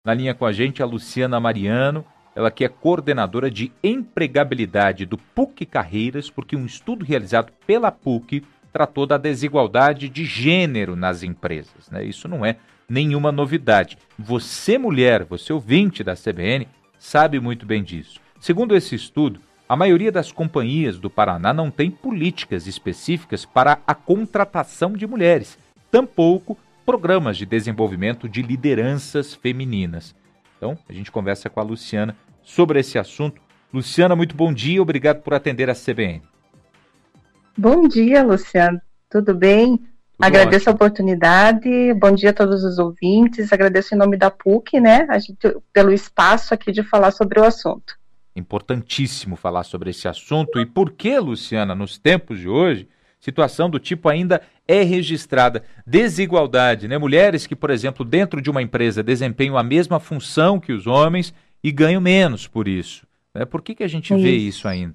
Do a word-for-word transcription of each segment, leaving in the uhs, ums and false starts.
Na linha com a gente, a Luciana Mariano, ela que é coordenadora de empregabilidade do P U C Carreiras, porque um estudo realizado pela P U C tratou da desigualdade de gênero nas empresas, né? Isso não é nenhuma novidade. Você, mulher, você ouvinte da C B N, sabe muito bem disso. Segundo esse estudo, a maioria das companhias do Paraná não tem políticas específicas para a contratação de mulheres, tampouco programas de desenvolvimento de lideranças femininas. Então, a gente conversa com a Luciana sobre esse assunto. Luciana, muito bom dia, obrigado por atender a C B N. Bom dia, Luciano, tudo bem? Tudo agradeço ótimo. A oportunidade, bom dia a todos os ouvintes, agradeço em nome da P U C, né, a gente, pelo espaço aqui de falar sobre o assunto. Importantíssimo falar sobre esse assunto. E por que, Luciana, nos tempos de hoje, situação do tipo ainda é registrada? Desigualdade, né? Mulheres que, por exemplo, dentro de uma empresa desempenham a mesma função que os homens e ganham menos por isso. Né? Por que, que a gente isso. vê isso ainda?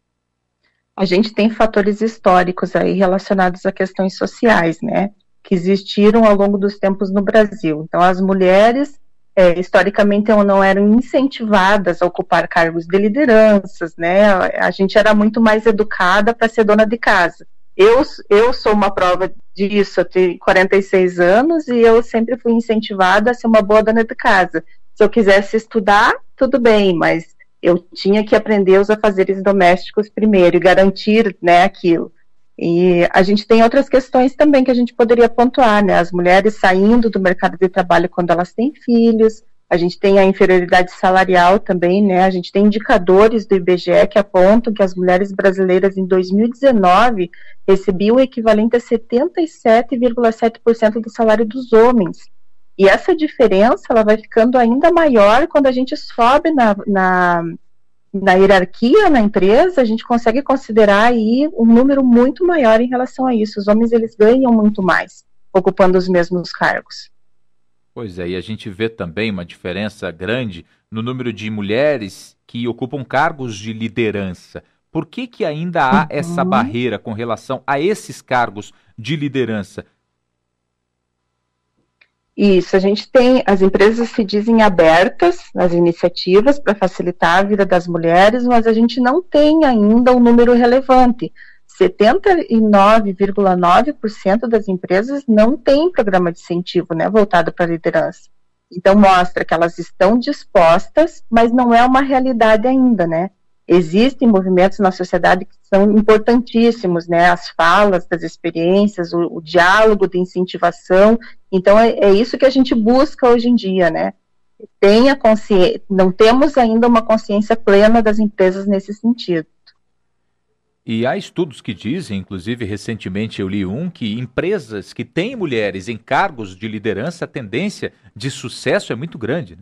A gente tem fatores históricos aí relacionados a questões sociais, né? Que existiram ao longo dos tempos no Brasil. Então, as mulheres, é, historicamente, não eram incentivadas a ocupar cargos de lideranças, né? A gente era muito mais educada para ser dona de casa. Eu, eu sou uma prova disso, eu tenho quarenta e seis anos e eu sempre fui incentivada a ser uma boa dona de casa. Se eu quisesse estudar, tudo bem, mas eu tinha que aprender os afazeres domésticos primeiro e garantir, né, aquilo. E a gente tem outras questões também que a gente poderia pontuar, né, as mulheres saindo do mercado de trabalho quando elas têm filhos, a gente tem a inferioridade salarial também, né, a gente tem indicadores do I B G E que apontam que as mulheres brasileiras em dois mil e dezenove recebiam o equivalente a setenta e sete vírgula sete por cento do salário dos homens. E essa diferença ela vai ficando ainda maior quando a gente sobe na, na, na hierarquia na empresa, a gente consegue considerar aí um número muito maior em relação a isso. Os homens eles ganham muito mais, ocupando os mesmos cargos. Pois é, e a gente vê também uma diferença grande no número de mulheres que ocupam cargos de liderança. Por que que ainda há uhum. essa barreira com relação a esses cargos de liderança? Isso, a gente tem, as empresas se dizem abertas às iniciativas para facilitar a vida das mulheres, mas a gente não tem ainda um número relevante. setenta e nove vírgula nove por cento das empresas não tem programa de incentivo, né, voltado para a liderança. Então mostra que elas estão dispostas, mas não é uma realidade ainda, né? Existem movimentos na sociedade que são importantíssimos, né? As falas das experiências, o, o diálogo de incentivação. Então, é, é isso que a gente busca hoje em dia, né? Tenha consciência, não temos ainda uma consciência plena das empresas nesse sentido. E há estudos que dizem, inclusive recentemente eu li um, que empresas que têm mulheres em cargos de liderança, a tendência de sucesso é muito grande, né?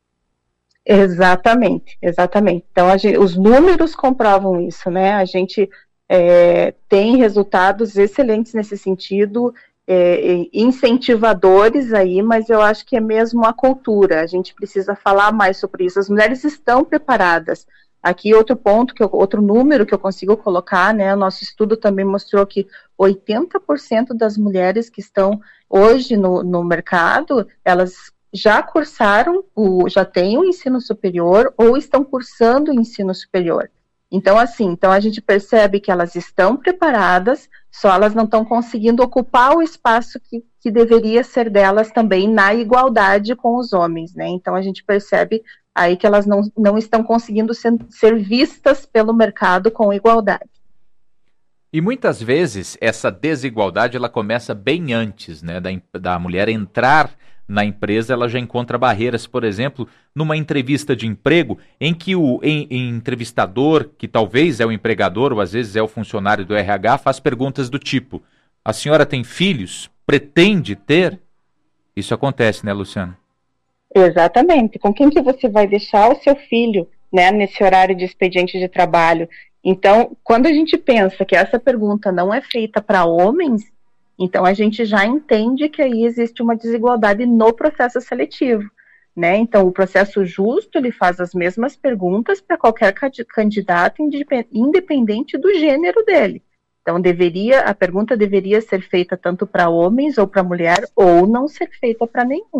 Exatamente, exatamente. Então, a gente, os números comprovam isso, né? A gente é, tem resultados excelentes nesse sentido, é, incentivadores aí, mas eu acho que é mesmo a cultura. A gente precisa falar mais sobre isso. As mulheres estão preparadas. Aqui outro ponto, que eu, outro número que eu consigo colocar, né? O nosso estudo também mostrou que oitenta por cento das mulheres que estão hoje no, no mercado, elas já cursaram, o, já têm o ensino superior ou estão cursando o ensino superior. Então, assim, então a gente percebe que elas estão preparadas, só elas não estão conseguindo ocupar o espaço que, que deveria ser delas também na igualdade com os homens, né? Então a gente percebe aí que elas não, não estão conseguindo ser, ser vistas pelo mercado com igualdade. E muitas vezes essa desigualdade ela começa bem antes, né, da, da mulher entrar na empresa, ela já encontra barreiras, por exemplo, numa entrevista de emprego, em que o em, em entrevistador, que talvez é o empregador ou às vezes é o funcionário do R H, faz perguntas do tipo: a senhora tem filhos? Pretende ter? Isso acontece, né, Luciana? Exatamente. Com quem que você vai deixar o seu filho, né, nesse horário de expediente de trabalho? Então, quando a gente pensa que essa pergunta não é feita para homens, então a gente já entende que aí existe uma desigualdade no processo seletivo, né? Então o processo justo, ele faz as mesmas perguntas para qualquer candidato, independente do gênero dele. Então deveria, a pergunta deveria ser feita tanto para homens ou para mulher, ou não ser feita para nenhum.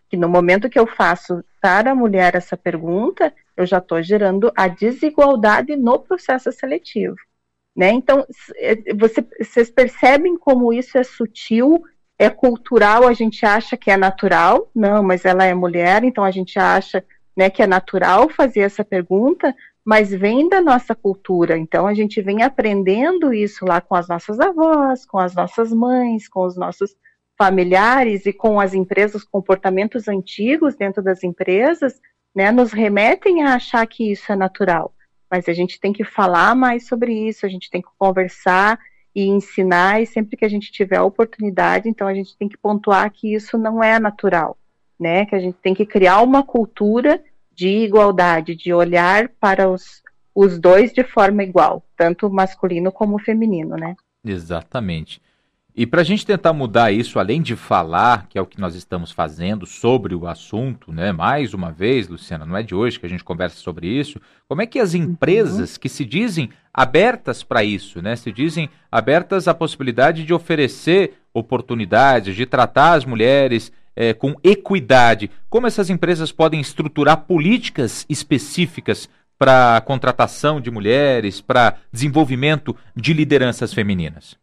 Que no momento que eu faço para a mulher essa pergunta, eu já estou gerando a desigualdade no processo seletivo, né? Então, você, vocês percebem como isso é sutil, é cultural, a gente acha que é natural, não, mas ela é mulher, então a gente acha, né, que é natural fazer essa pergunta, mas vem da nossa cultura, então a gente vem aprendendo isso lá com as nossas avós, com as nossas mães, com os nossos familiares e com as empresas, comportamentos antigos dentro das empresas, né, nos remetem a achar que isso é natural, mas a gente tem que falar mais sobre isso, a gente tem que conversar e ensinar, e sempre que a gente tiver a oportunidade, então a gente tem que pontuar que isso não é natural, né, que a gente tem que criar uma cultura de igualdade, de olhar para os, os dois de forma igual, tanto masculino como feminino, né? Exatamente. E para a gente tentar mudar isso, além de falar, que é o que nós estamos fazendo sobre o assunto, né? Mais uma vez, Luciana, não é de hoje que a gente conversa sobre isso, como é que as empresas uhum. que se dizem abertas para isso, né? Se dizem abertas à possibilidade de oferecer oportunidades, de tratar as mulheres É, com equidade, como essas empresas podem estruturar políticas específicas para a contratação de mulheres, para desenvolvimento de lideranças femininas?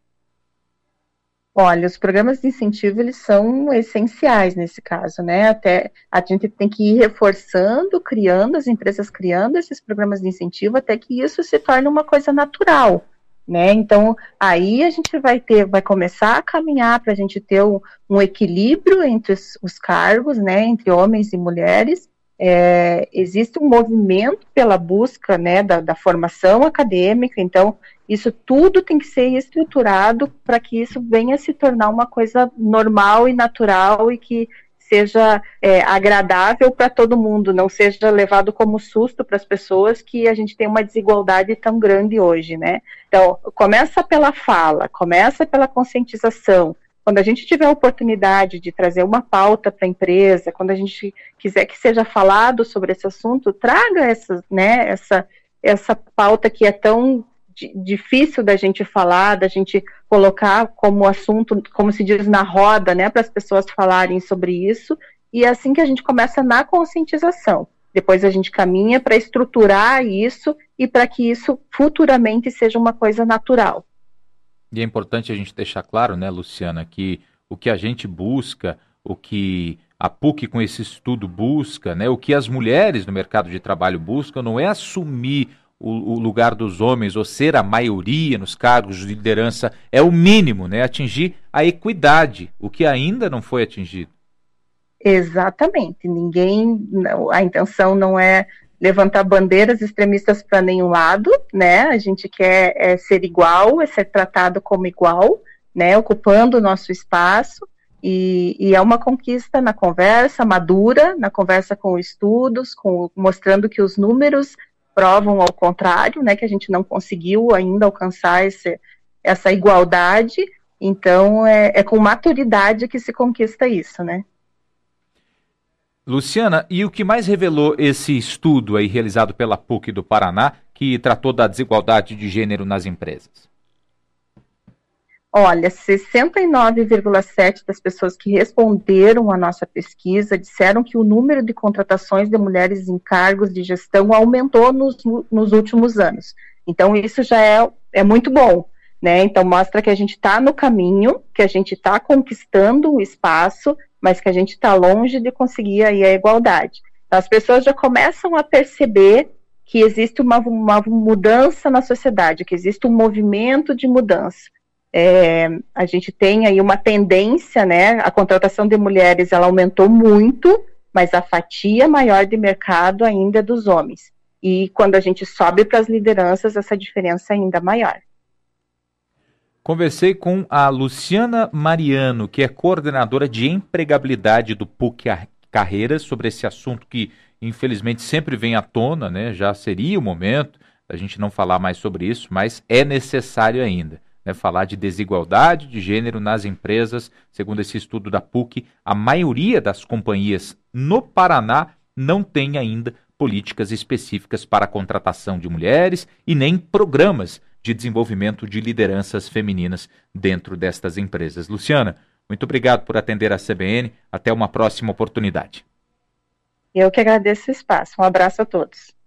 Olha, os programas de incentivo, eles são essenciais nesse caso, né? Até a gente tem que ir reforçando, criando, as empresas criando esses programas de incentivo até que isso se torne uma coisa natural, né? Então, aí a gente vai ter, vai começar a caminhar para a gente ter um, um equilíbrio entre os, os cargos, né, entre homens e mulheres. É, existe um movimento pela busca, né, da, da formação acadêmica, então isso tudo tem que ser estruturado para que isso venha a se tornar uma coisa normal e natural e que seja é, agradável para todo mundo, não seja levado como susto para as pessoas que a gente tem uma desigualdade tão grande hoje, né? Então, começa pela fala, começa pela conscientização. Quando a gente tiver a oportunidade de trazer uma pauta para a empresa, quando a gente quiser que seja falado sobre esse assunto, traga essa, né, essa, essa pauta que é tão difícil da gente falar, da gente colocar como assunto, como se diz, na roda, né, para as pessoas falarem sobre isso, e é assim que a gente começa na conscientização. Depois a gente caminha para estruturar isso e para que isso futuramente seja uma coisa natural. E é importante a gente deixar claro, né, Luciana, que o que a gente busca, o que a PUC com esse estudo busca, né, o que as mulheres no mercado de trabalho buscam não é assumir o, o lugar dos homens ou ser a maioria nos cargos de liderança, é o mínimo, né, atingir a equidade, o que ainda não foi atingido. Exatamente, ninguém, a intenção não é levantar bandeiras extremistas para nenhum lado, né, a gente quer é, ser igual, é ser tratado como igual, né, ocupando o nosso espaço, e, e é uma conquista na conversa madura, na conversa com estudos, com, mostrando que os números provam ao contrário, né, que a gente não conseguiu ainda alcançar esse, essa igualdade, então é, é com maturidade que se conquista isso, né. Luciana, e o que mais revelou esse estudo aí realizado pela PUC do Paraná, que tratou da desigualdade de gênero nas empresas? Olha, sessenta e nove vírgula sete por cento das pessoas que responderam à nossa pesquisa disseram que o número de contratações de mulheres em cargos de gestão aumentou nos, nos últimos anos. Então, isso já é, é muito bom, né? Então, mostra que a gente está no caminho, que a gente está conquistando o espaço, mas que a gente está longe de conseguir aí a igualdade. Então, as pessoas já começam a perceber que existe uma, uma mudança na sociedade, que existe um movimento de mudança. É, a gente tem aí uma tendência, né, a contratação de mulheres, ela aumentou muito, mas a fatia maior de mercado ainda é dos homens. E quando a gente sobe para as lideranças, essa diferença é ainda maior. Conversei com a Luciana Mariano, que é coordenadora de empregabilidade do PUC Carreiras, sobre esse assunto que, infelizmente, sempre vem à tona, né? Já seria o momento da gente não falar mais sobre isso, mas é necessário ainda, né? Falar de desigualdade de gênero nas empresas. Segundo esse estudo da PUC, a maioria das companhias no Paraná não tem ainda políticas específicas para a contratação de mulheres e nem programas de desenvolvimento de lideranças femininas dentro destas empresas. Luciana, Muito obrigado por atender a C B N. Até uma próxima oportunidade. Eu que agradeço o espaço. Um abraço a todos.